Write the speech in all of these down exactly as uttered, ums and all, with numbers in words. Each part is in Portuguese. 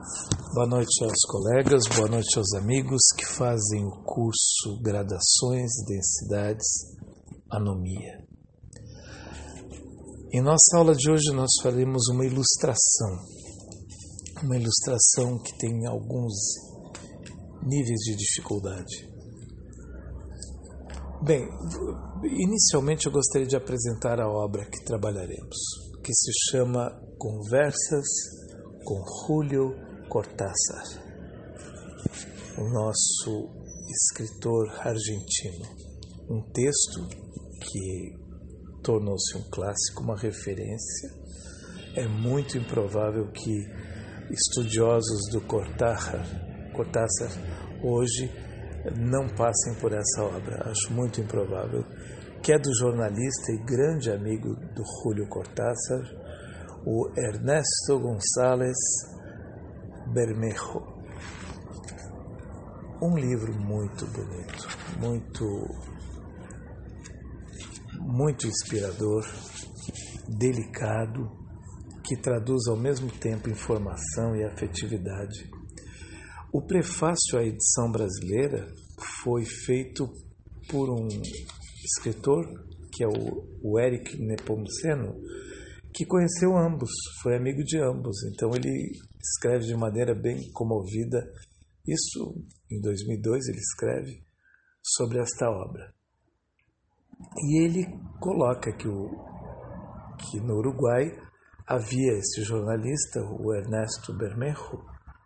Boa noite aos colegas, boa noite aos amigos que fazem o curso Gradações, Densidades, Anomia. Em nossa aula de hoje nós faremos uma ilustração, uma ilustração que tem alguns níveis de dificuldade. Bem, inicialmente eu gostaria de apresentar a obra que trabalharemos, que se chama Conversas com Julio Cortázar, o nosso escritor argentino. Um texto que tornou-se um clássico, uma referência. É muito improvável que estudiosos do Cortázar, Cortázar hoje não passem por essa obra. Acho muito improvável. Que é do jornalista e grande amigo do Julio Cortázar, o Ernesto González Bermejo. Um livro muito bonito, muito, muito inspirador, delicado, que traduz ao mesmo tempo informação e afetividade. O prefácio à edição brasileira foi feito por um escritor, que é o, o Eric Nepomuceno, que conheceu ambos, foi amigo de ambos. Então ele escreve de maneira bem comovida. Isso, em dois mil e dois, ele escreve sobre esta obra. E ele coloca que, o, que no Uruguai havia esse jornalista, o Ernesto Bermejo,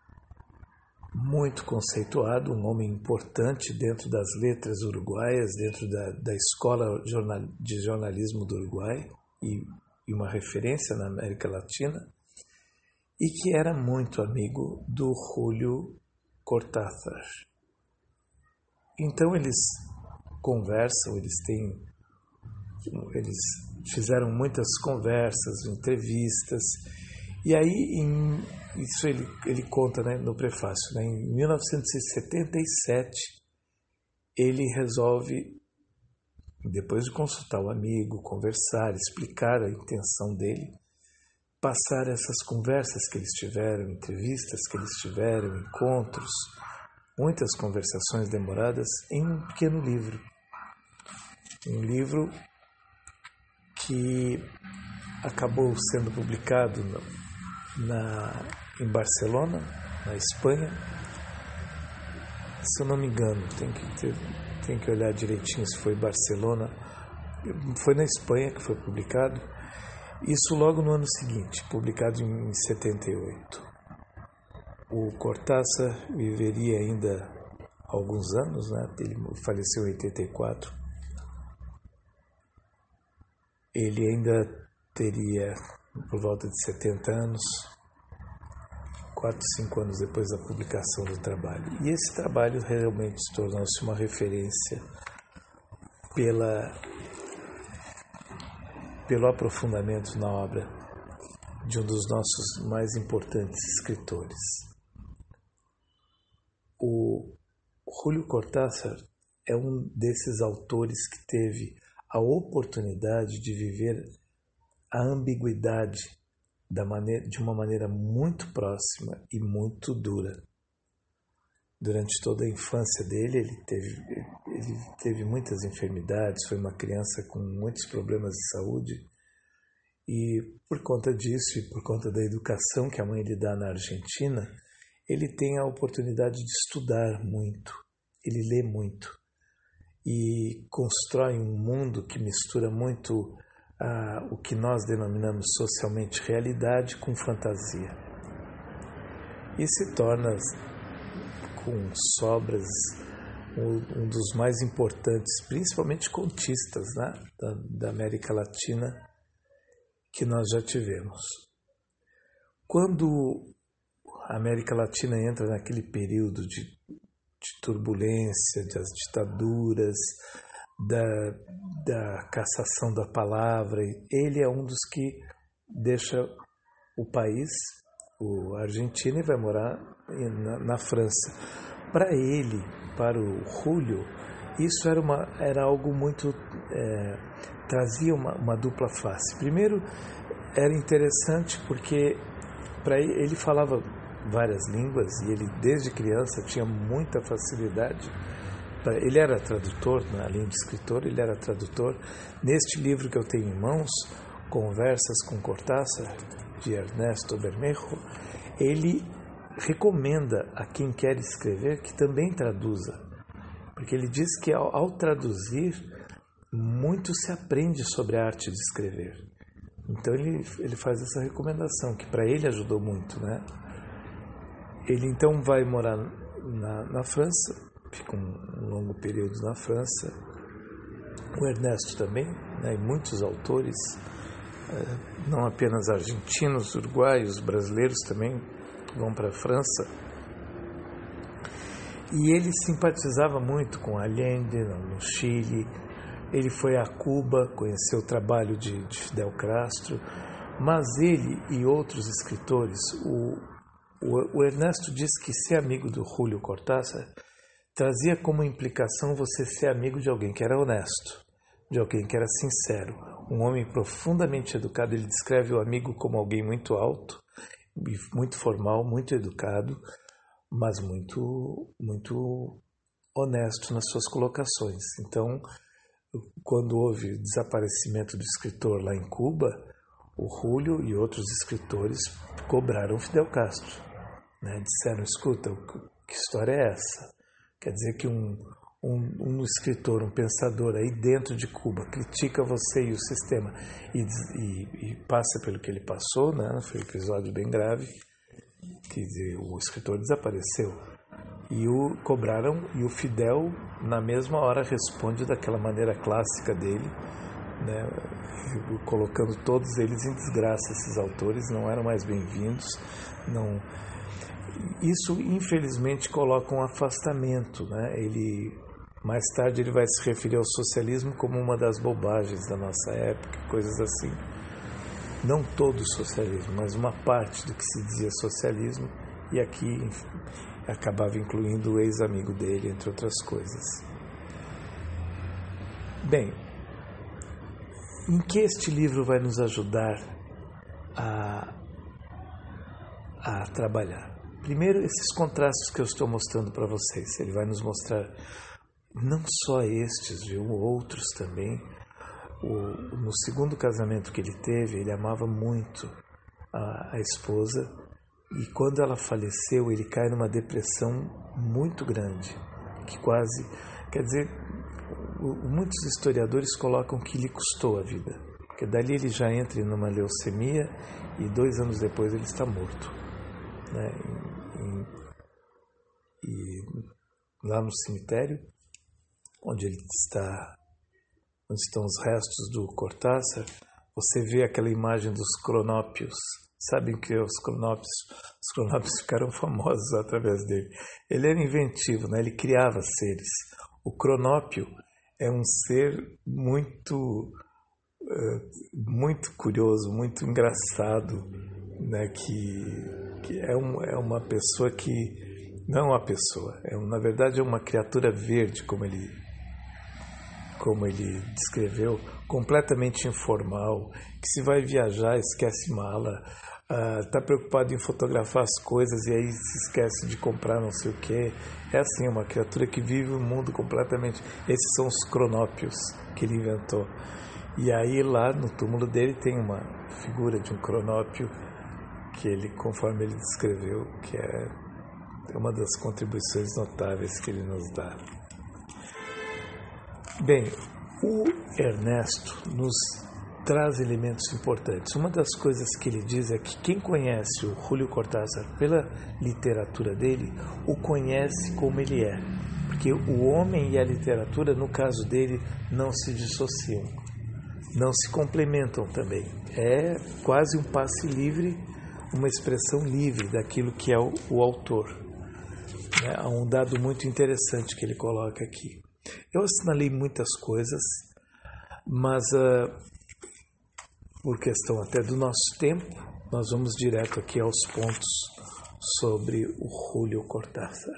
muito conceituado, um homem importante dentro das letras uruguaias, dentro da, da escola de jornalismo do Uruguai e, e uma referência na América Latina, e que era muito amigo do Julio Cortázar. Então eles conversam, eles têm, eles fizeram muitas conversas, entrevistas, e aí em, isso ele, ele conta, né, no prefácio, né, em mil novecentos e setenta e sete ele resolve, depois de consultar o amigo, conversar, explicar a intenção dele, passar essas conversas que eles tiveram, entrevistas que eles tiveram, encontros, muitas conversações demoradas, em um pequeno livro. Um livro que acabou sendo publicado na, em Barcelona, na Espanha. Se eu não me engano, tem que, ter, tem que olhar direitinho se foi Barcelona. Foi na Espanha que foi publicado. Isso logo no ano seguinte, publicado em setenta e oito. O Cortázar viveria ainda alguns anos, né? Ele faleceu em oitenta e quatro. Ele ainda teria por volta de setenta anos, quatro, cinco anos depois da publicação do trabalho. E esse trabalho realmente tornou-se uma referência pela... pelo aprofundamento na obra de um dos nossos mais importantes escritores. O Julio Cortázar é um desses autores que teve a oportunidade de viver a ambiguidade da maneira, de uma maneira muito próxima e muito dura. Durante toda a infância dele, ele teve, ele teve muitas enfermidades, foi uma criança com muitos problemas de saúde, e por conta disso e por conta da educação que a mãe lhe dá na Argentina, ele tem a oportunidade de estudar muito, ele lê muito e constrói um mundo que mistura muito ah, o que nós denominamos socialmente realidade com fantasia. E se torna, com sobras, um dos mais importantes, principalmente contistas, né, da, da América Latina que nós já tivemos. Quando a América Latina entra naquele período de, de turbulência, das ditaduras, da, da cassação da palavra, ele é um dos que deixa o país, o Argentina, e vai morar na, na França. Para ele, para o Julio, isso era, uma, era algo muito... É, trazia uma, uma dupla face. Primeiro, era interessante porque para ele, ele falava várias línguas e ele desde criança tinha muita facilidade. Ele era tradutor, né? Além de escritor, ele era tradutor. Neste livro que eu tenho em mãos, Conversas com Cortázar, de Ernesto Bermejo, ele recomenda a quem quer escrever que também traduza, porque ele diz que ao, ao traduzir, muito se aprende sobre a arte de escrever. Então ele, ele faz essa recomendação, que para ele ajudou muito, né? Ele então vai morar na, na França, fica um, um longo período na França. O Ernesto também, né? E muitos autores, eh, não apenas argentinos, uruguaios, brasileiros também vão para a França. E ele simpatizava muito com Allende, no Chile. Ele foi a Cuba, conheceu o trabalho de, de Fidel Castro, mas ele e outros escritores, o, o, o Ernesto diz que ser amigo do Julio Cortázar trazia como implicação você ser amigo de alguém que era honesto, de alguém que era sincero, um homem profundamente educado. Ele descreve o amigo como alguém muito alto, muito formal, muito educado, mas muito, muito honesto nas suas colocações. Então, quando houve desaparecimento do escritor lá em Cuba, o Julio e outros escritores cobraram Fidel Castro, né? Disseram, escuta, que história é essa? Quer dizer que um, um, um escritor, um pensador aí dentro de Cuba critica você e o sistema e, e, e passa pelo que ele passou, né? Foi um episódio bem grave, quer dizer, o escritor desapareceu. E o cobraram, e o Fidel, na mesma hora, responde daquela maneira clássica dele, né, colocando todos eles em desgraça. Esses autores não eram mais bem-vindos. Não... Isso, infelizmente, coloca um afastamento, né? Ele, mais tarde ele vai se referir ao socialismo como uma das bobagens da nossa época, coisas assim. Não todo o socialismo, mas uma parte do que se dizia socialismo, e aqui acabava incluindo o ex-amigo dele, entre outras coisas. Bem, em que este livro vai nos ajudar a, a trabalhar? Primeiro, esses contrastes que eu estou mostrando para vocês. Ele vai nos mostrar não só estes, viu, outros também. O, no segundo casamento que ele teve, ele amava muito a, a esposa, e quando ela faleceu, ele cai numa depressão muito grande, que quase, quer dizer, muitos historiadores colocam que lhe custou a vida, porque dali ele já entra numa leucemia e dois anos depois ele está morto, né? E, e lá no cemitério, onde ele está, onde estão os restos do Cortázar, você vê aquela imagem dos cronópios. Sabem que os cronópios, os cronópios ficaram famosos através dele. Ele era inventivo, né? Ele criava seres. O cronópio é um ser muito, muito curioso, muito engraçado, né? Que, que é, um, é uma pessoa que não é uma pessoa, é, na verdade é uma criatura verde, como ele, como ele descreveu, completamente informal, que se vai viajar esquece mala, está uh, preocupado em fotografar as coisas e aí se esquece de comprar não sei o que. É assim, uma criatura que vive um mundo completamente... Esses são os cronópios que ele inventou. E aí lá no túmulo dele tem uma figura de um cronópio que ele, conforme ele descreveu, que é uma das contribuições notáveis que ele nos dá. Bem, o Ernesto nos traz elementos importantes. Uma das coisas que ele diz é que quem conhece o Julio Cortázar pela literatura dele, o conhece como ele é. Porque o homem e a literatura, no caso dele, não se dissociam, não se complementam também. É quase um passe livre, uma expressão livre daquilo que é o, o autor. É, há um dado muito interessante que ele coloca aqui. Eu assinalei muitas coisas, mas uh, por questão até do nosso tempo, nós vamos direto aqui aos pontos sobre o Julio Cortázar.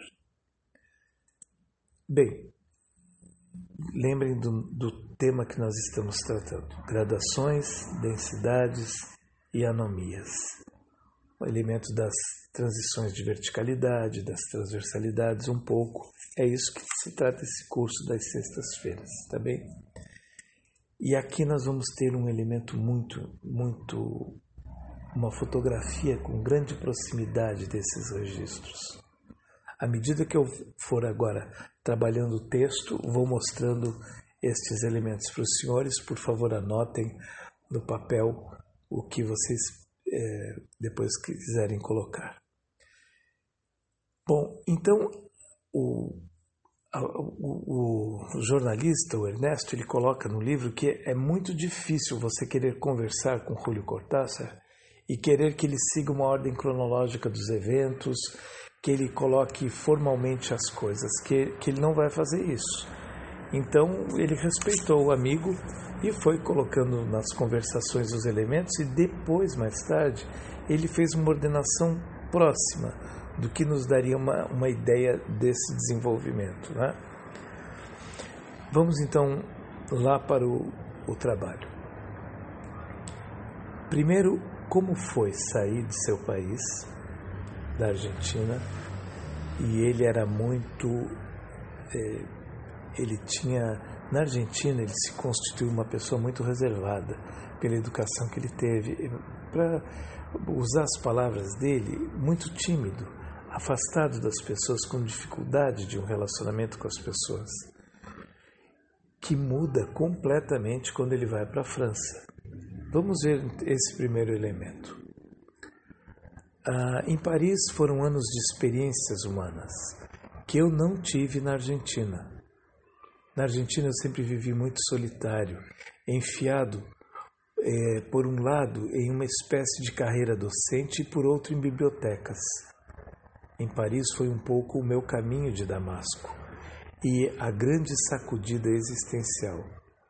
Bem, lembrem do, do tema que nós estamos tratando: gradações, densidades e anomias. elementos das transições de verticalidade, das transversalidades um pouco. É isso que se trata esse curso das sextas-feiras, tá bem? E aqui nós vamos ter um elemento muito, muito, uma fotografia com grande proximidade desses registros. À medida que eu for agora trabalhando o texto, vou mostrando estes elementos para os senhores. Por favor, anotem no papel o que vocês é, depois quiserem colocar. Bom, então o, o, o jornalista, o Ernesto, ele coloca no livro que é muito difícil você querer conversar com Julio Cortázar e querer que ele siga uma ordem cronológica dos eventos, que ele coloque formalmente as coisas, que, que ele não vai fazer isso. Então ele respeitou o amigo e foi colocando nas conversações os elementos, e depois, mais tarde, ele fez uma ordenação próxima do que nos daria uma, uma ideia desse desenvolvimento, né? Vamos então lá para o, o trabalho. Primeiro, como foi sair de seu país, da Argentina, e ele era muito, eh, ele tinha, na Argentina ele se constituiu uma pessoa muito reservada pela educação que ele teve, para usar as palavras dele, muito tímido, afastado das pessoas, com dificuldade de um relacionamento com as pessoas, que muda completamente quando ele vai para a França. Vamos ver esse primeiro elemento. Ah, em Paris foram anos de experiências humanas que eu não tive na Argentina. Na Argentina eu sempre vivi muito solitário, enfiado, é, por um lado, em uma espécie de carreira docente e por outro em bibliotecas. Em Paris foi um pouco o meu caminho de Damasco e a grande sacudida existencial.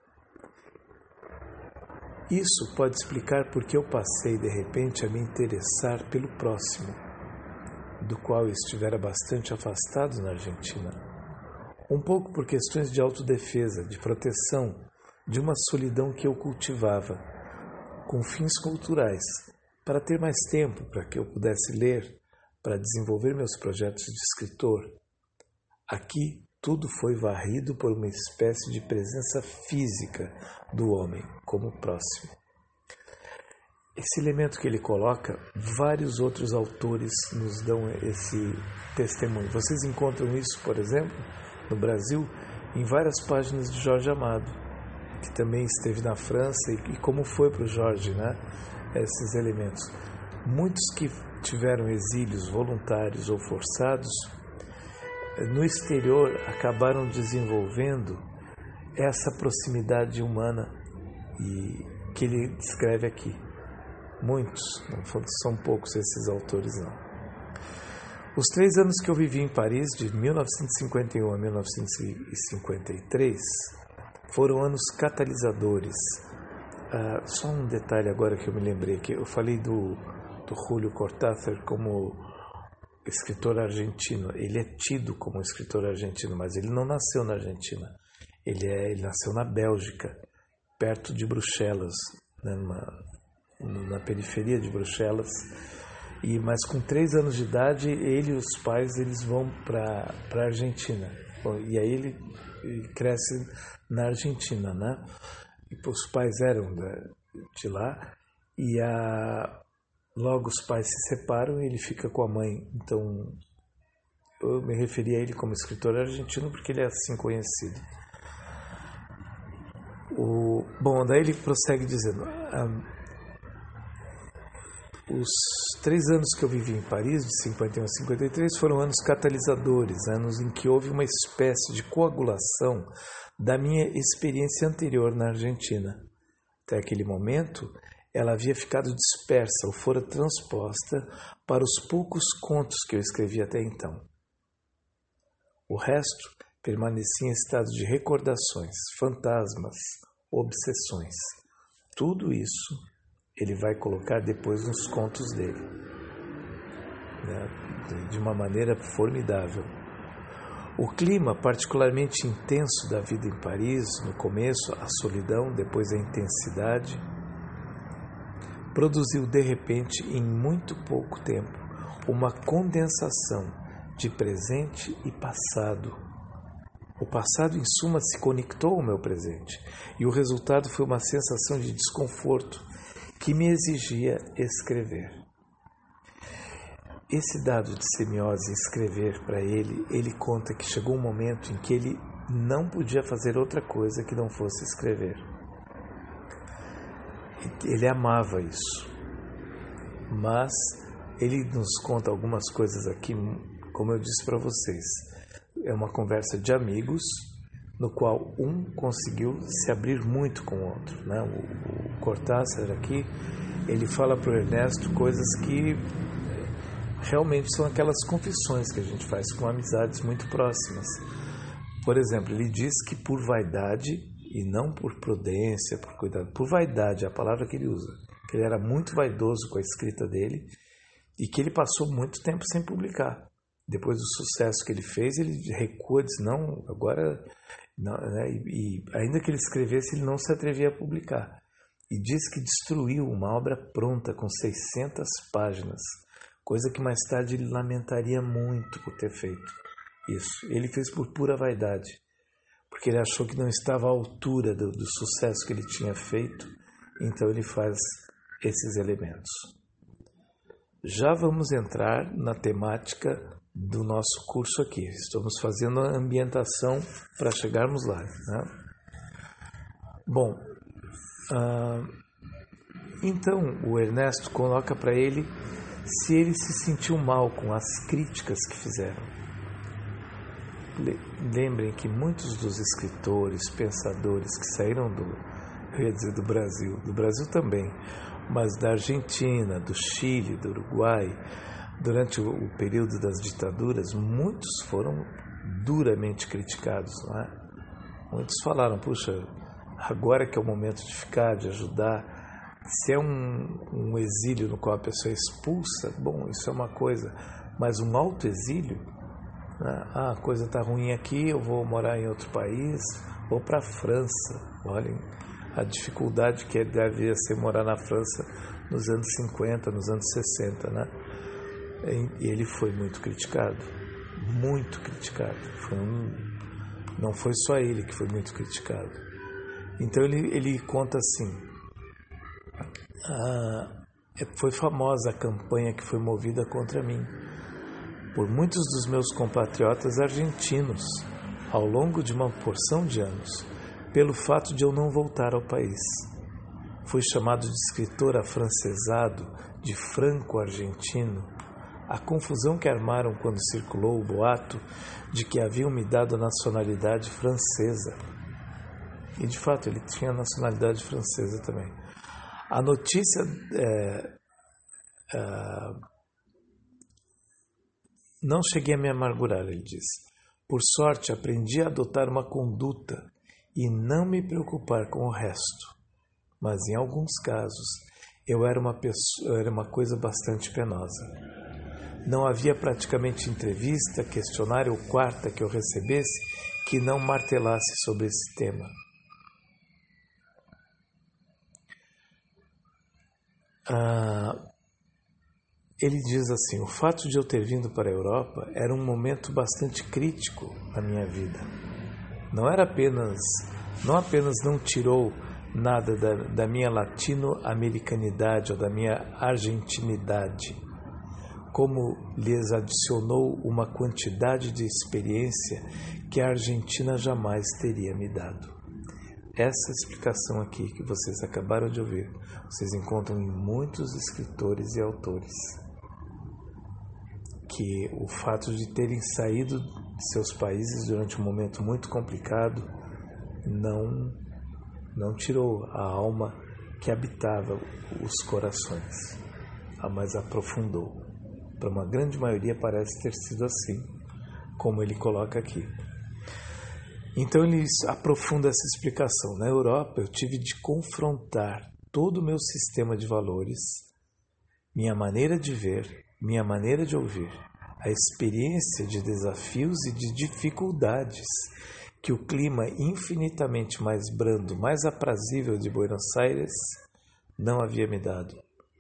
Isso pode explicar por que eu passei, de repente, a me interessar pelo próximo, do qual eu estivera bastante afastado na Argentina. Um pouco por questões de autodefesa, de proteção, de uma solidão que eu cultivava, com fins culturais, para ter mais tempo para que eu pudesse ler, para desenvolver meus projetos de escritor. Aqui, tudo foi varrido por uma espécie de presença física do homem como próximo. Esse elemento que ele coloca, vários outros autores nos dão esse testemunho. Vocês encontram isso, por exemplo, no Brasil, em várias páginas de Jorge Amado, que também esteve na França, e, e como foi para o Jorge, né, esses elementos. Muitos que tiveram exílios voluntários ou forçados, no exterior acabaram desenvolvendo essa proximidade humana e que ele descreve aqui. Muitos, não são poucos esses autores não. Os três anos que eu vivi em Paris, de mil novecentos e cinquenta e um a mil novecentos e cinquenta e três, foram anos catalisadores. Ah, só um detalhe agora que eu me lembrei, que eu falei do, do Julio Cortázar como escritor argentino. Ele é tido como escritor argentino, mas ele não nasceu na Argentina. Ele, é, ele nasceu na Bélgica, perto de Bruxelas, né, numa, na periferia de Bruxelas. E, mas com três anos de idade, ele e os pais eles vão para a Argentina. Bom, e aí ele, ele cresce na Argentina, né? E os pais eram de lá, e a logo os pais se separam e ele fica com a mãe. Então, eu me referi a ele como escritor argentino porque ele é assim conhecido. O, bom, daí ele prossegue dizendo: ah, os três anos que eu vivi em Paris, de cinquenta e um a cinquenta e três, foram anos catalisadores, anos em que houve uma espécie de coagulação da minha experiência anterior na Argentina. Até aquele momento, ela havia ficado dispersa ou fora transposta para os poucos contos que eu escrevi até então. O resto permanecia em estado de recordações, fantasmas, obsessões. Tudo isso ele vai colocar depois nos contos dele, né? De uma maneira formidável. O clima particularmente intenso da vida em Paris, no começo a solidão, depois a intensidade, produziu de repente, em muito pouco tempo, uma condensação de presente e passado. O passado, em suma, se conectou ao meu presente, e o resultado foi uma sensação de desconforto que me exigia escrever. Esse dado de semiose, escrever para ele, ele conta que chegou um momento em que ele não podia fazer outra coisa que não fosse escrever. Ele amava isso, mas ele nos conta algumas coisas aqui, como eu disse para vocês. É uma conversa de amigos, no qual um conseguiu se abrir muito com o outro, né? O, o Cortázar aqui, ele fala para o Ernesto coisas que realmente são aquelas confissões que a gente faz com amizades muito próximas. Por exemplo, ele diz que por vaidade, e não por prudência, por cuidado, por vaidade é a palavra que ele usa, que ele era muito vaidoso com a escrita dele e que ele passou muito tempo sem publicar. Depois do sucesso que ele fez, ele recua, diz, não, agora... Não, né? e, e ainda que ele escrevesse, ele não se atrevia a publicar. E diz que destruiu uma obra pronta com seiscentas páginas, coisa que mais tarde ele lamentaria muito por ter feito isso. Ele fez por pura vaidade, porque ele achou que não estava à altura do, do sucesso que ele tinha feito, então ele faz esses elementos. Já vamos entrar na temática do nosso curso aqui. Estamos fazendo a ambientação para chegarmos lá, né? Bom, uh, então o Ernesto coloca para ele se ele se sentiu mal com as críticas que fizeram. Lembrem que muitos dos escritores, pensadores que saíram do, eu ia dizer do Brasil, do Brasil também, mas da Argentina, do Chile, do Uruguai, durante o período das ditaduras, muitos foram duramente criticados, não é? Muitos falaram, puxa, agora que é o momento de ficar, de ajudar, se é um, um exílio no qual a pessoa é expulsa, bom, isso é uma coisa, mas um autoexílio, né? Ah, a coisa está ruim aqui, eu vou morar em outro país, vou para a França. Olhem a dificuldade que devia ser morar na França nos anos cinquenta, nos anos sessenta, né? E ele foi muito criticado, muito criticado. Foi um, não foi só ele que foi muito criticado. Então ele, ele conta assim, ah, foi famosa a campanha que foi movida contra mim por muitos dos meus compatriotas argentinos ao longo de uma porção de anos, pelo fato de eu não voltar ao país. Fui chamado de escritor afrancesado, de franco-argentino. A confusão que armaram quando circulou o boato de que haviam me dado a nacionalidade francesa. E, de fato, ele tinha a nacionalidade francesa também. A notícia... É, é, não cheguei a me amargurar, ele disse. Por sorte, aprendi a adotar uma conduta e não me preocupar com o resto. Mas, em alguns casos, eu era uma, pessoa, eu era uma coisa bastante penosa. Não havia praticamente entrevista, questionário ou quarta que eu recebesse que não martelasse sobre esse tema. Ah, ele diz assim, o fato de eu ter vindo para a Europa era um momento bastante crítico na minha vida. Não era apenas, não apenas não tirou nada da, da minha latino-americanidade ou da minha argentinidade, como lhes adicionou uma quantidade de experiência que a Argentina jamais teria me dado. Essa explicação aqui que vocês acabaram de ouvir, vocês encontram em muitos escritores e autores, que o fato de terem saído de seus países durante um momento muito complicado não, não tirou a alma que habitava os corações, a mais aprofundou. Para uma grande maioria parece ter sido assim, como ele coloca aqui. Então ele aprofunda essa explicação. Na Europa eu tive de confrontar todo o meu sistema de valores, minha maneira de ver, minha maneira de ouvir, a experiência de desafios e de dificuldades que o clima infinitamente mais brando, mais aprazível de Buenos Aires não havia me dado.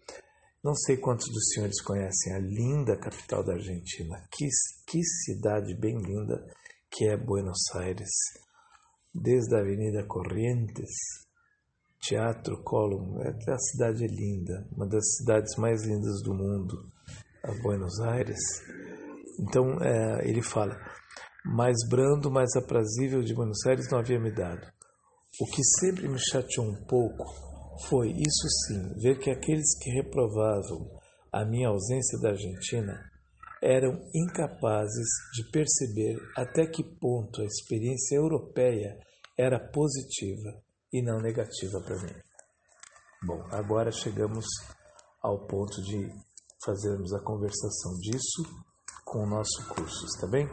Não sei quantos dos senhores conhecem a linda capital da Argentina. Que, que cidade bem linda que é Buenos Aires. Desde a Avenida Corrientes, Teatro Colón, a cidade é linda, uma das cidades mais lindas do mundo, a Buenos Aires. Então é, ele fala, mais brando, mais aprazível de Buenos Aires não havia me dado. O que sempre me chateou um pouco foi, isso sim, ver que aqueles que reprovavam a minha ausência da Argentina eram incapazes de perceber até que ponto a experiência europeia era positiva e não negativa para mim. Bom, agora chegamos ao ponto de fazermos a conversação disso com o nosso curso, está bem?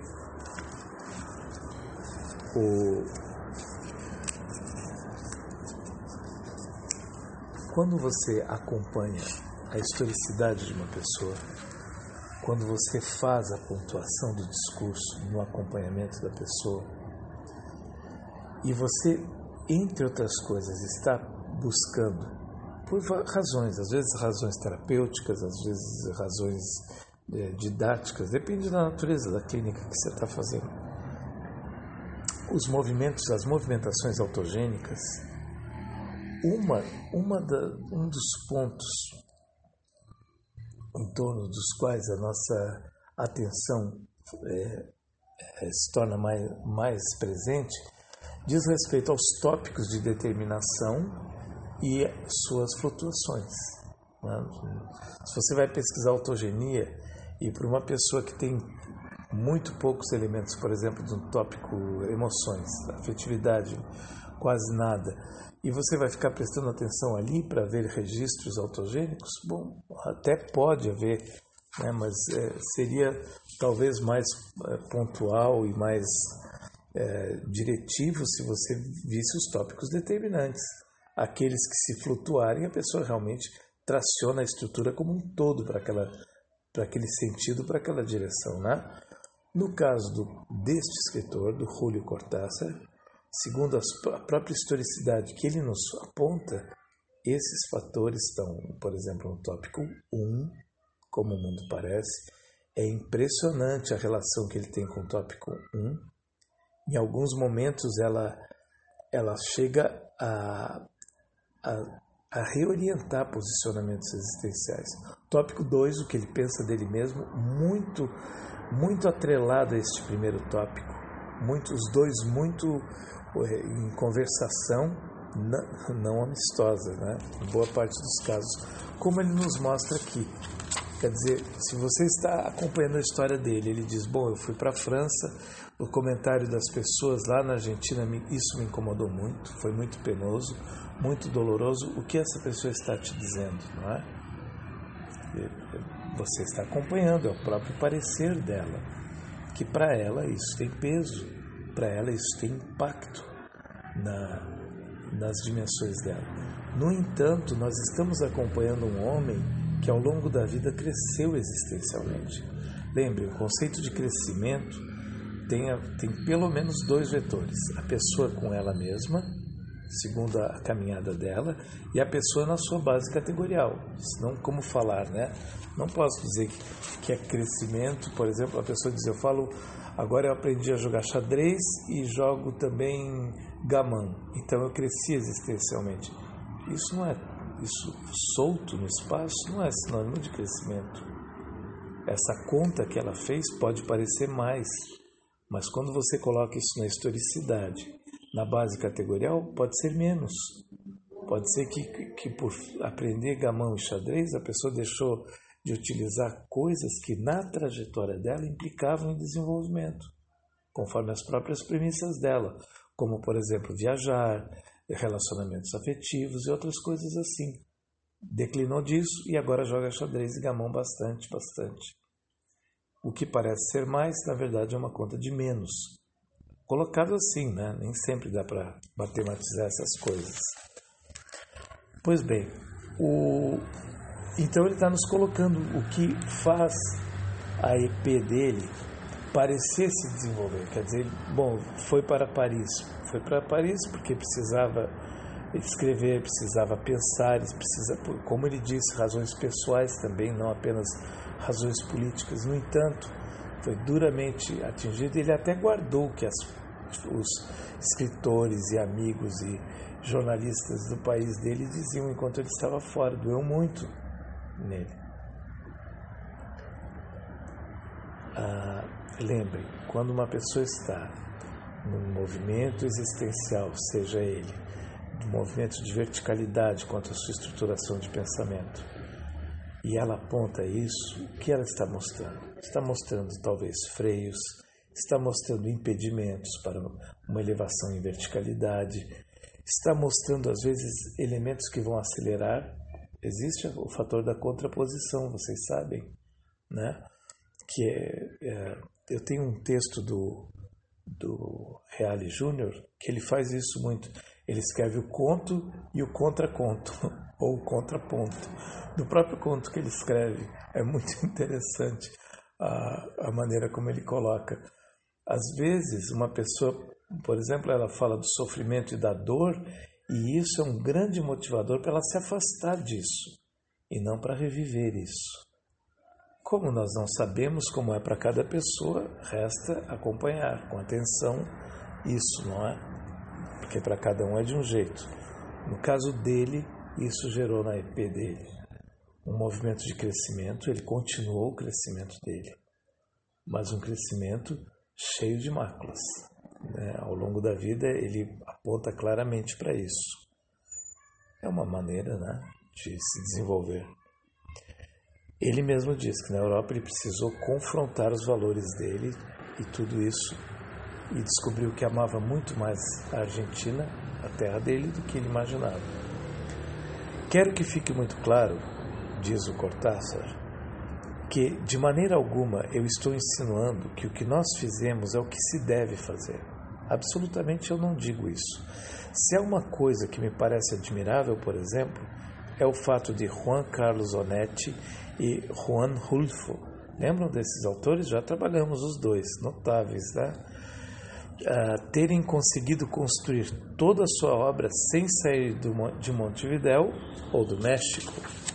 O... Quando você acompanha a historicidade de uma pessoa, quando você faz a pontuação do discurso no acompanhamento da pessoa, e você, entre outras coisas, está buscando, por razões, às vezes razões terapêuticas, às vezes razões é, didáticas, depende da natureza da clínica que você está fazendo, os movimentos, as movimentações autogênicas, uma, uma da, um dos pontos em torno dos quais a nossa atenção é, é, se torna mais, mais presente, diz respeito aos tópicos de determinação e suas flutuações. Né? Se você vai pesquisar autogenia e para uma pessoa que tem muito poucos elementos, por exemplo, de um tópico emoções, afetividade, quase nada, e você vai ficar prestando atenção ali para ver registros autogênicos, bom, até pode haver, né, mas é, seria talvez mais é, pontual e mais é, diretivo se você visse os tópicos determinantes, aqueles que se flutuarem, a pessoa realmente traciona a estrutura como um todo para aquela, para aquele sentido, para aquela direção, né? No caso do, deste escritor, do Julio Cortázar, segundo a própria historicidade que ele nos aponta, esses fatores estão, por exemplo, no tópico um, como o mundo parece. É impressionante a relação que ele tem com o tópico um. Em alguns momentos ela, ela chega a, a, a reorientar posicionamentos existenciais. Tópico dois, o que ele pensa dele mesmo, muito, muito atrelado a este primeiro tópico. Muito, os dois muito em conversação não, não amistosa, né? Em boa parte dos casos, como ele nos mostra aqui. Quer dizer, se você está acompanhando a história dele, ele diz, bom, eu fui para a França, o comentário das pessoas lá na Argentina, isso me incomodou muito, foi muito penoso, muito doloroso. O que essa pessoa está te dizendo, não é? Você está acompanhando, é o próprio parecer dela, que para ela isso tem peso. Para ela isso tem impacto na, nas dimensões dela. No entanto, nós estamos acompanhando um homem que ao longo da vida cresceu existencialmente. Lembre, o conceito de crescimento tem, tem pelo menos dois vetores. A pessoa com ela mesma, segundo a caminhada dela, e a pessoa na sua base categorial. Senão, como falar, né? Não posso dizer que, que é crescimento, por exemplo, a pessoa diz, eu falo... Agora eu aprendi a jogar xadrez e jogo também gamão. Então eu cresci existencialmente. Isso não é, isso solto no espaço não é sinônimo de crescimento. Essa conta que ela fez pode parecer mais, mas quando você coloca isso na historicidade, na base categorial, pode ser menos. Pode ser que, que por aprender gamão e xadrez a pessoa deixou de utilizar coisas que na trajetória dela implicavam em desenvolvimento, conforme as próprias premissas dela, como, por exemplo, viajar, relacionamentos afetivos e outras coisas assim. Declinou disso e agora joga xadrez e gamão bastante, bastante. O que parece ser mais, na verdade, é uma conta de menos. Colocado assim, né? Nem sempre dá para matematizar essas coisas. Pois bem, o... Então ele está nos colocando o que faz a E P dele parecer se desenvolver. Quer dizer, bom, foi para Paris. Foi para Paris porque precisava escrever, precisava pensar, ele precisa, como ele disse, razões pessoais também, não apenas razões políticas. No entanto, foi duramente atingido e ele até guardou o que as, os escritores e amigos e jornalistas do país dele diziam enquanto ele estava fora. Doeu muito nele. Ah, lembre, quando uma pessoa está num movimento existencial, seja ele um movimento de verticalidade quanto à sua estruturação de pensamento, e ela aponta isso, o que ela está mostrando? Está mostrando talvez freios, está mostrando impedimentos para uma elevação em verticalidade, está mostrando às vezes elementos que vão acelerar. Existe o fator da contraposição, vocês sabem, né? Que é, é, eu tenho um texto do, do Reale Júnior que ele faz isso muito. Ele escreve o conto e o contraconto, ou o contraponto. Do próprio conto que ele escreve, é muito interessante a, a maneira como ele coloca. Às vezes, uma pessoa, por exemplo, ela fala do sofrimento e da dor, e isso é um grande motivador para ela se afastar disso, e não para reviver isso. Como nós não sabemos como é para cada pessoa, resta acompanhar com atenção isso, não é? Porque para cada um é de um jeito. No caso dele, isso gerou na E P dele um movimento de crescimento, ele continuou o crescimento dele, mas um crescimento cheio de máculas, né? Ao longo da vida ele aponta claramente para isso. É uma maneira, né, de se desenvolver. Ele mesmo diz que na Europa ele precisou confrontar os valores dele e tudo isso, e descobriu que amava muito mais a Argentina, a terra dele, do que ele imaginava. Quero que fique muito claro, diz o Cortázar, que de maneira alguma eu estou insinuando que o que nós fizemos é o que se deve fazer. Absolutamente eu não digo isso. Se há uma coisa que me parece admirável, por exemplo, é o fato de Juan Carlos Onetti e Juan Rulfo. Lembram desses autores? Já trabalhamos os dois, notáveis, né? Uh, terem conseguido construir toda a sua obra sem sair do, de Montevidéu ou do México.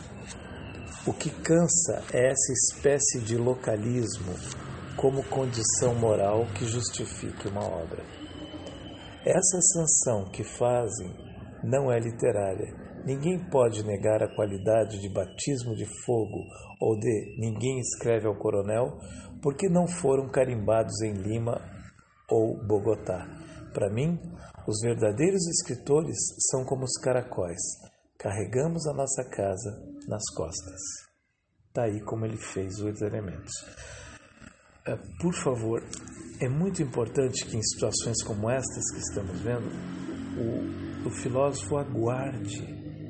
O que cansa é essa espécie de localismo como condição moral que justifique uma obra. Essa sanção que fazem não é literária. Ninguém pode negar a qualidade de Batismo de Fogo ou de Ninguém Escreve ao Coronel porque não foram carimbados em Lima ou Bogotá. Para mim, os verdadeiros escritores são como os caracóis. Carregamos a nossa casa nas costas. Está aí como ele fez os elementos. Por favor, é muito importante que em situações como estas que estamos vendo, o, o filósofo aguarde,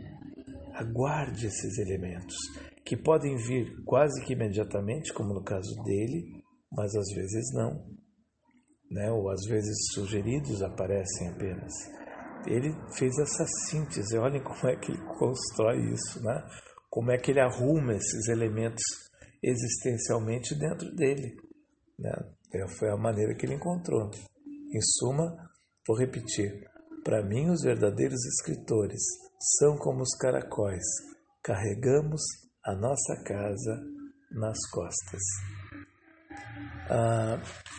aguarde esses elementos, que podem vir quase que imediatamente, como no caso dele, mas às vezes não, né? Ou às vezes sugeridos aparecem apenas. Ele fez essa síntese, olhem como é que ele constrói isso, né? Como é que ele arruma esses elementos existencialmente dentro dele, né? Foi a maneira que ele encontrou. Em suma, vou repetir, para mim os verdadeiros escritores são como os caracóis, carregamos a nossa casa nas costas. Ah,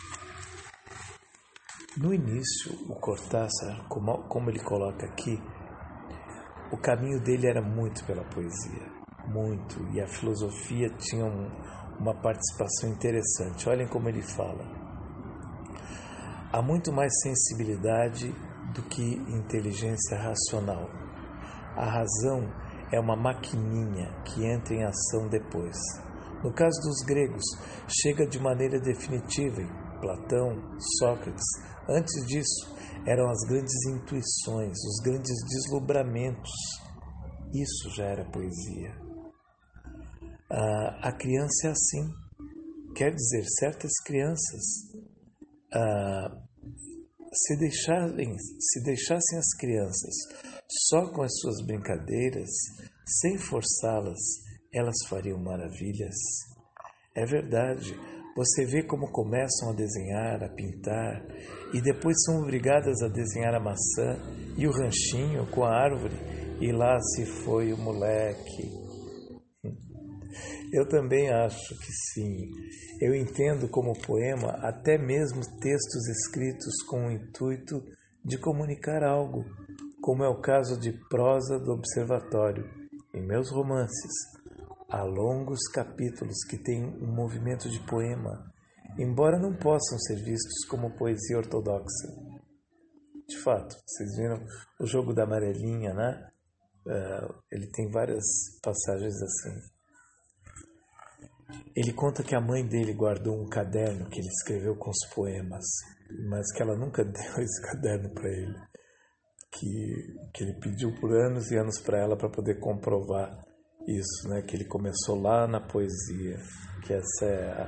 no início, o Cortázar, como, como ele coloca aqui, o caminho dele era muito pela poesia, muito, e a filosofia tinha um, uma participação interessante. Olhem como ele fala. Há muito mais sensibilidade do que inteligência racional. A razão é uma maquininha que entra em ação depois. No caso dos gregos, chega de maneira definitiva em Platão, Sócrates. Antes disso, eram as grandes intuições, os grandes deslumbramentos. Isso já era poesia. Ah, a criança é assim. Quer dizer, certas crianças, ah, se, deixarem, se deixassem as crianças só com as suas brincadeiras, sem forçá-las, elas fariam maravilhas. É verdade, Você vê como começam a desenhar, a pintar, e depois são obrigadas a desenhar a maçã e o ranchinho com a árvore, e lá se foi o moleque. Eu também acho que sim. Eu entendo como poema até mesmo textos escritos com o intuito de comunicar algo, como é o caso de prosa do Observatório. Em meus romances, há longos capítulos que têm um movimento de poema, embora não possam ser vistos como poesia ortodoxa. De fato, vocês viram o Jogo da Amarelinha, né? Uh, ele tem várias passagens assim. Ele conta que a mãe dele guardou um caderno que ele escreveu com os poemas, mas que ela nunca deu esse caderno para ele, que, que ele pediu por anos e anos para ela para poder comprovar isso, né? Que ele começou lá na poesia, que essa é a,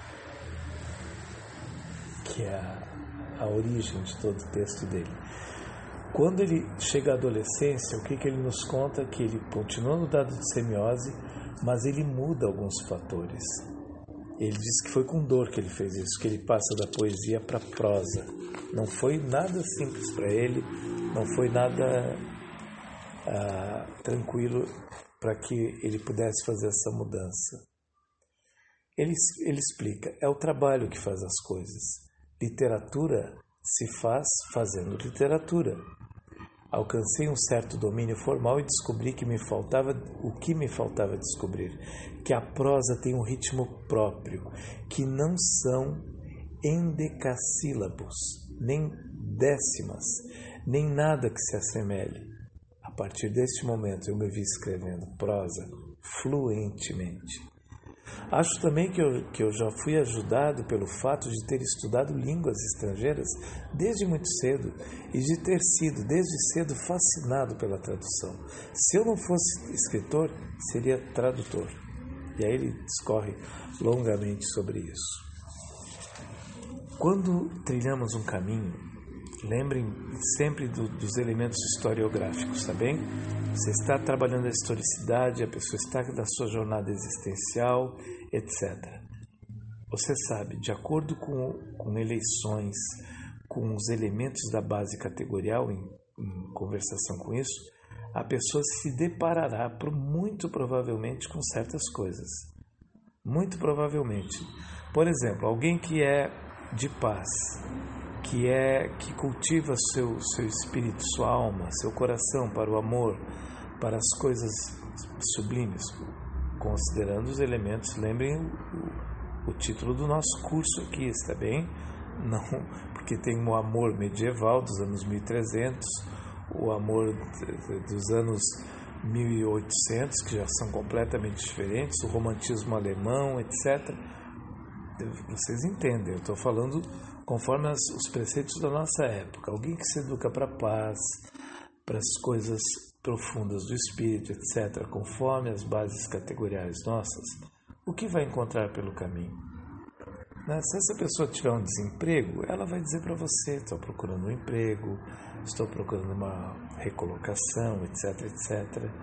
que é a, a origem de todo o texto dele. Quando ele chega à adolescência, o que, que ele nos conta? Que ele continua no dado de semiose, mas ele muda alguns fatores. Ele diz que foi com dor que ele fez isso, que ele passa da poesia para a prosa. Não foi nada simples para ele, não foi nada ah, tranquilo para que ele pudesse fazer essa mudança. Ele, ele explica, é o trabalho que faz as coisas. Literatura se faz fazendo literatura. Alcancei um certo domínio formal e descobri que me faltava o que me faltava descobrir, que a prosa tem um ritmo próprio, que não são endecassílabos, nem décimas, nem nada que se assemelhe. A partir deste momento eu me vi escrevendo prosa fluentemente. Acho também que eu, que eu já fui ajudado pelo fato de ter estudado línguas estrangeiras desde muito cedo e de ter sido desde cedo fascinado pela tradução. Se eu não fosse escritor, seria tradutor. E aí ele discorre longamente sobre isso. Quando trilhamos um caminho, lembrem sempre do, dos elementos historiográficos, tá bem? Você está trabalhando a historicidade, a pessoa está da sua jornada existencial, etcétera. Você sabe, de acordo com, com eleições, com os elementos da base categorial, em, em conversação com isso, a pessoa se deparará muito provavelmente com certas coisas. Muito provavelmente. Por exemplo, alguém que é de paz, que é que cultiva seu seu espírito, sua alma, seu coração para o amor, para as coisas sublimes, considerando os elementos. Lembrem o, o título do nosso curso aqui, está bem? Não, porque tem o amor medieval dos anos mil e trezentos, o amor dos anos mil e oitocentos, que já são completamente diferentes, o romantismo alemão, etcétera. Vocês entendem, eu estou falando conforme as, os preceitos da nossa época. Alguém que se educa para a paz, para as coisas profundas do espírito, etcétera, conforme as bases categoriais nossas, o que vai encontrar pelo caminho? Né? Se essa pessoa tiver um desemprego, ela vai dizer para você, estou procurando um emprego, estou procurando uma recolocação, etc, etcétera.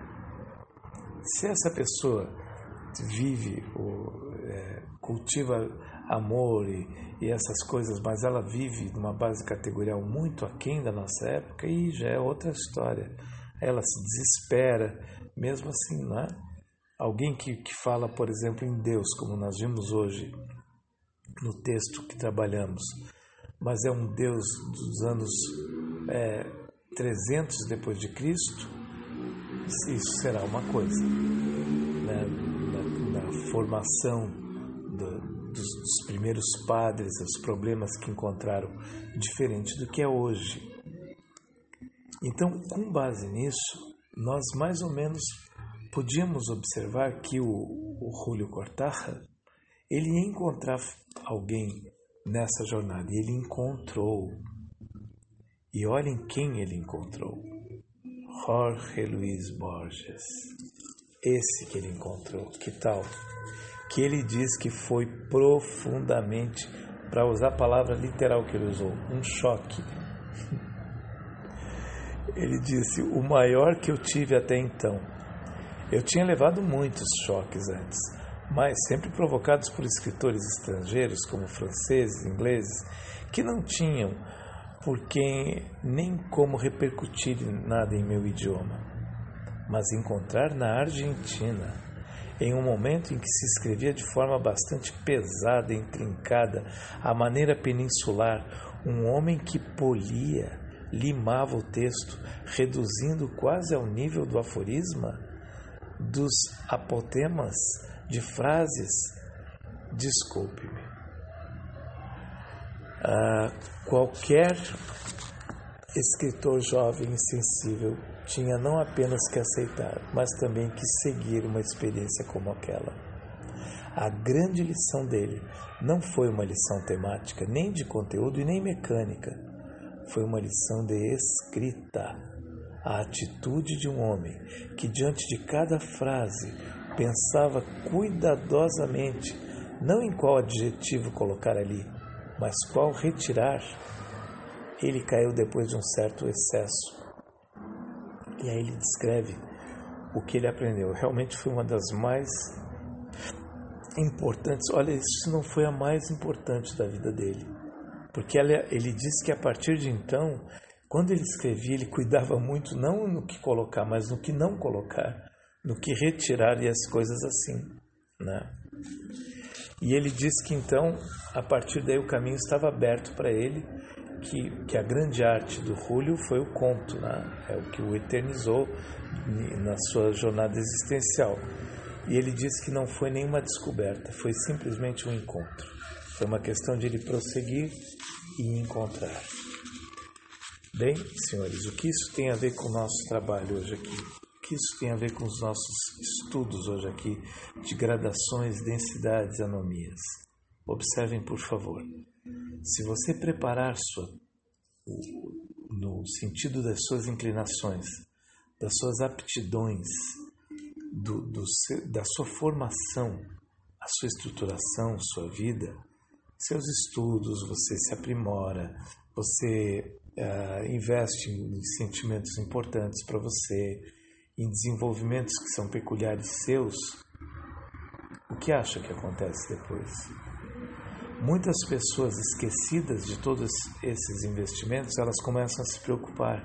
Se essa pessoa vive, ou, é, cultiva amor e, e essas coisas, mas ela vive numa base categorial muito aquém da nossa época, e já é outra história. Ela se desespera, mesmo assim, não é? Alguém que, que fala, por exemplo, em Deus, como nós vimos hoje no texto que trabalhamos, mas é um Deus dos anos é, trezentos depois de Cristo, isso será uma coisa, né? na, na formação do, dos, dos primeiros padres, os problemas que encontraram, diferente do que é hoje. Então, com base nisso, nós mais ou menos podíamos observar que o, o Julio Cortázar, ele ia encontrar alguém nessa jornada, e ele encontrou. E olhem quem ele encontrou. Jorge Luis Borges. Esse que ele encontrou. Que tal? Que ele diz que foi profundamente, para usar a palavra literal que ele usou, um choque. Ele disse, o maior que eu tive até então. Eu tinha levado muitos choques antes, mas sempre provocados por escritores estrangeiros, como franceses, ingleses, que não tinham por quem nem como repercutir nada em meu idioma. Mas encontrar na Argentina, em um momento em que se escrevia de forma bastante pesada e intrincada, à maneira peninsular, um homem que polia, limava o texto, reduzindo quase ao nível do aforisma, dos apotemas, de frases, desculpe-me. Ah, qualquer escritor jovem e sensível tinha não apenas que aceitar, mas também que seguir uma experiência como aquela. A grande lição dele não foi uma lição temática, nem de conteúdo e nem mecânica. Foi uma lição de escrita. A atitude de um homem que, diante de cada frase, pensava cuidadosamente, não em qual adjetivo colocar ali, mas qual retirar. Ele caiu depois de um certo excesso. E aí ele descreve o que ele aprendeu. Realmente foi uma das mais importantes. Olha, isso não foi a mais importante da vida dele. Porque ele diz que a partir de então, quando ele escrevia, ele cuidava muito não no que colocar, mas no que não colocar, no que retirar e as coisas assim, né? E ele diz que então, a partir daí o caminho estava aberto para ele, que, que a grande arte do Julio foi o conto, né? É o que o eternizou na sua jornada existencial. E ele diz que não foi nenhuma descoberta, foi simplesmente um encontro. Foi uma questão de ele prosseguir e encontrar. Bem, senhores, o que isso tem a ver com o nosso trabalho hoje aqui? O que isso tem a ver com os nossos estudos hoje aqui de gradações, densidades, anomias? Observem, por favor. Se você preparar sua, no sentido das suas inclinações, das suas aptidões, do, do, da sua formação, a sua estruturação, sua vida, seus estudos, você se aprimora, você uh, investe em sentimentos importantes para você, em desenvolvimentos que são peculiares seus, o que acha que acontece depois? Muitas pessoas esquecidas de todos esses investimentos, elas começam a se preocupar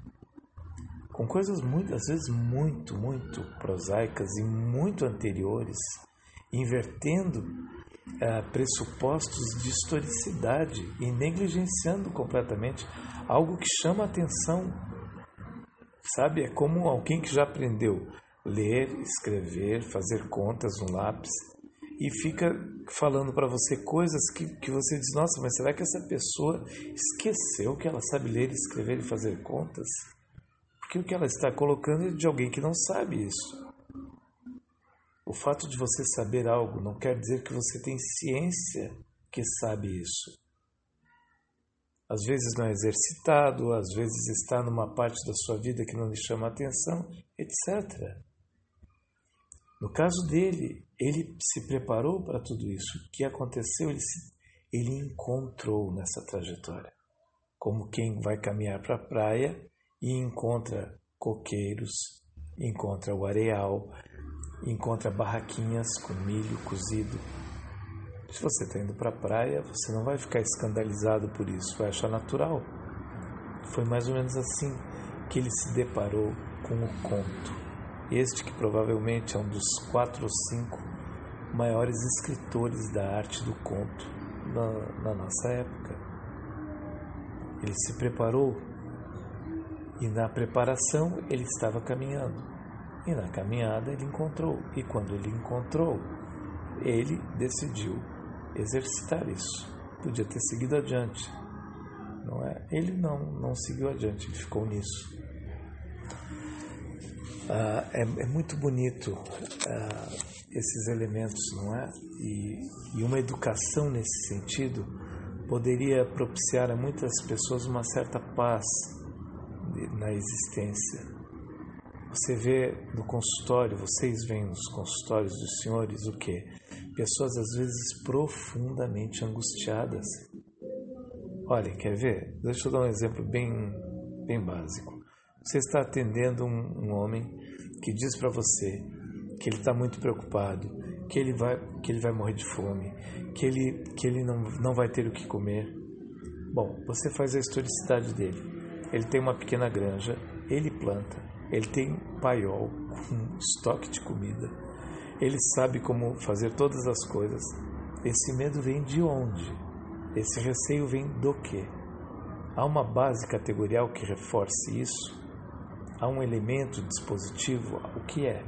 com coisas muitas vezes muito, muito prosaicas e muito anteriores, invertendo uh, pressupostos de historicidade e negligenciando completamente algo que chama a atenção. Sabe, é como alguém que já aprendeu a ler, escrever, fazer contas no lápis e fica falando para você coisas que, que você diz, nossa, mas será que essa pessoa esqueceu que ela sabe ler, escrever e fazer contas? Porque o que ela está colocando é de alguém que não sabe isso. O fato de você saber algo não quer dizer que você tem ciência que sabe isso. Às vezes não é exercitado, às vezes está numa parte da sua vida que não lhe chama a atenção, etcétera. No caso dele, ele se preparou para tudo isso. O que aconteceu? Ele, se, ele encontrou nessa trajetória. Como quem vai caminhar para a praia e encontra coqueiros, encontra o areal, encontra barraquinhas com milho cozido. Se você está indo para a praia, você não vai ficar escandalizado por isso, vai achar natural. Foi mais ou menos assim que ele se deparou com o conto. Este que provavelmente é um dos quatro ou cinco maiores escritores da arte do conto na, na nossa época. Ele se preparou e na preparação ele estava caminhando. E na caminhada ele encontrou. E quando ele encontrou, ele decidiu exercitar isso. Podia ter seguido adiante, não é? Ele não, não seguiu adiante, ele ficou nisso. Ah, é, é muito bonito ah, esses elementos, não é? E, e uma educação nesse sentido poderia propiciar a muitas pessoas uma certa paz na existência. Você vê no consultório, vocês veem nos consultórios dos senhores o quê? Pessoas às vezes profundamente angustiadas. Olha, quer ver? Deixa eu dar um exemplo bem, bem básico. Você está atendendo um, um homem que diz para você que ele está muito preocupado, que ele vai, que ele vai morrer de fome, que ele, que ele não, não vai ter o que comer. Bom, você faz a historicidade dele. Ele tem uma pequena granja, ele planta, ele tem paiol com estoque de comida, ele sabe como fazer todas as coisas. Esse medo vem de onde? Esse receio vem do quê? Há uma base categorial que reforce isso? Há um elemento dispositivo? O que é?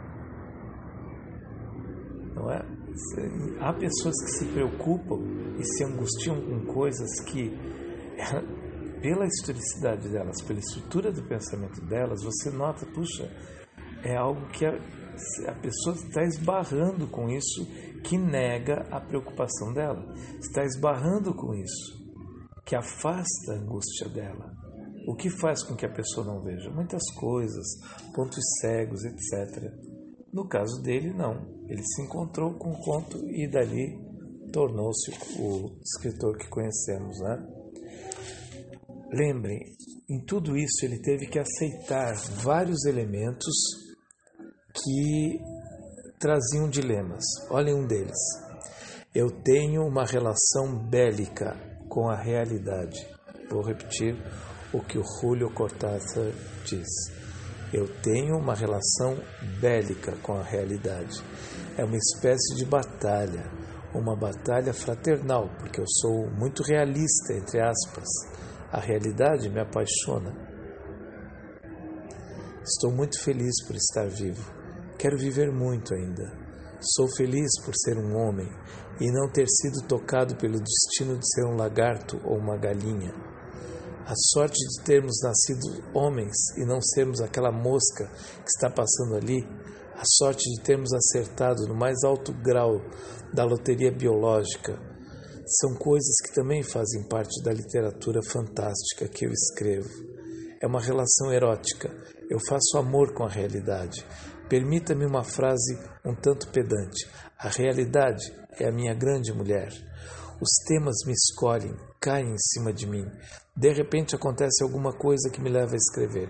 Não é? Há pessoas que se preocupam e se angustiam com coisas que, pela historicidade delas, pela estrutura do pensamento delas, você nota, puxa, é algo que a, a pessoa está esbarrando com isso, que nega a preocupação dela, está esbarrando com isso, que afasta a angústia dela. O que faz com que a pessoa não veja? Muitas coisas, pontos cegos, etcétera. No caso dele, não. Ele se encontrou com o conto e dali tornou-se o escritor que conhecemos, né? Lembrem, em tudo isso ele teve que aceitar vários elementos que traziam dilemas. Olhem um deles. Eu tenho uma relação bélica com a realidade. Vou repetir o que o Julio Cortázar diz. Eu tenho uma relação bélica com a realidade. É uma espécie de batalha, uma batalha fraternal, porque eu sou muito realista, entre aspas. A realidade me apaixona. Estou muito feliz por estar vivo. Quero viver muito ainda. Sou feliz por ser um homem e não ter sido tocado pelo destino de ser um lagarto ou uma galinha. A sorte de termos nascido homens e não sermos aquela mosca que está passando ali, a sorte de termos acertado no mais alto grau da loteria biológica, são coisas que também fazem parte da literatura fantástica que eu escrevo. É uma relação erótica. Eu faço amor com a realidade. Permita-me uma frase um tanto pedante. A realidade é a minha grande mulher. Os temas me escolhem, caem em cima de mim. De repente acontece alguma coisa que me leva a escrever.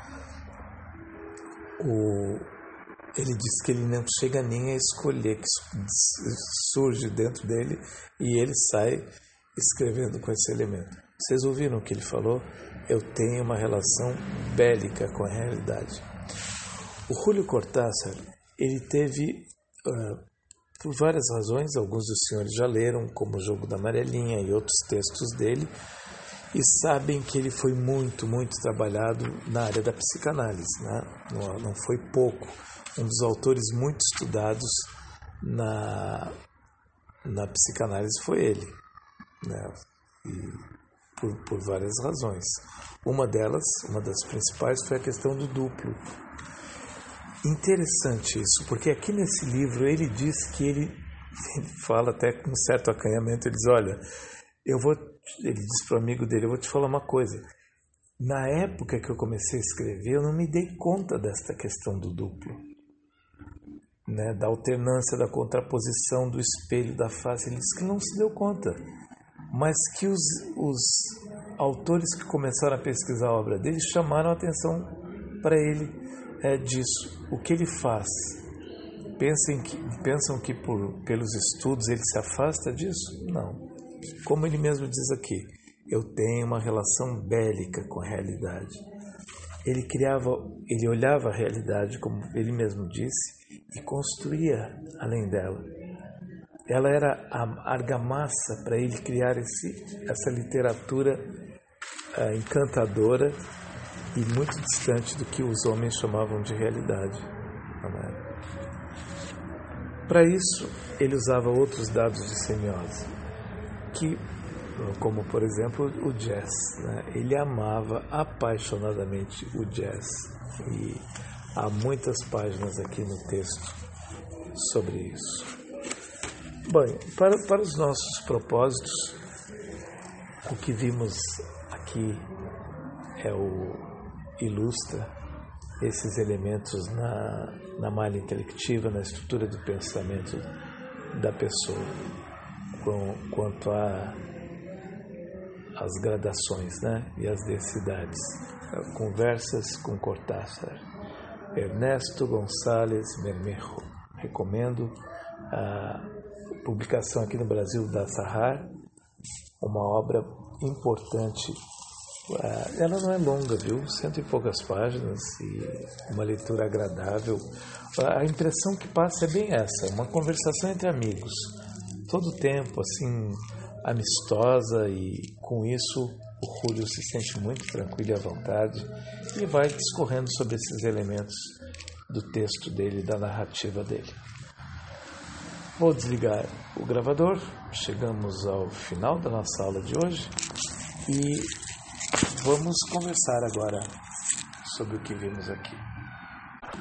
O... Ele diz que ele não chega nem a escolher, que surge dentro dele e ele sai escrevendo com esse elemento. Vocês ouviram o que ele falou? Eu tenho uma relação bélica com a realidade. O Julio Cortázar, ele teve... Uh, Por várias razões, alguns dos senhores já leram, como O Jogo da Amarelinha e outros textos dele, e sabem que ele foi muito, muito trabalhado na área da psicanálise, né? Não, não foi pouco. Um dos autores muito estudados na, na psicanálise foi ele, né? E por, por várias razões. Uma delas, uma das principais, foi a questão do duplo. Interessante isso, porque aqui nesse livro ele diz que ele, ele fala até com um certo acanhamento, ele diz, olha, eu vou, ele diz para o amigo dele, eu vou te falar uma coisa, na época que eu comecei a escrever, eu não me dei conta desta questão do duplo, né, da alternância, da contraposição, do espelho, da face. Ele diz que não se deu conta, mas que os, os autores que começaram a pesquisar a obra dele chamaram a atenção para ele é disso. O que ele faz? Pensam que, pensam que por, pelos estudos ele se afasta disso? Não. Como ele mesmo diz aqui, eu tenho uma relação bélica com a realidade. Ele criava, ele olhava a realidade, como ele mesmo disse, e construía além dela. Ela era a argamassa para ele criar esse, essa literatura uh, encantadora e muito distante do que os homens chamavam de realidade. Para isso, ele usava outros dados de semiose, que, como, por exemplo, o jazz, né? Ele amava apaixonadamente o jazz. E há muitas páginas aqui no texto sobre isso. Bem, para, para os nossos propósitos, o que vimos aqui é o ilustra esses elementos na, na malha intelectiva, na estrutura do pensamento da pessoa, com, quanto a as gradações, né, e as densidades. Conversas com Cortázar. Ernesto González Bermejo. Recomendo a publicação aqui no Brasil da Sahar, uma obra importante. Ela não é longa, viu? Cento e poucas páginas e uma leitura agradável. A impressão que passa é bem essa, uma conversação entre amigos, todo o tempo, assim, amistosa, e com isso o Julio se sente muito tranquilo e à vontade e vai discorrendo sobre esses elementos do texto dele, da narrativa dele. Vou desligar o gravador, chegamos ao final da nossa aula de hoje e vamos conversar agora sobre o que vimos aqui.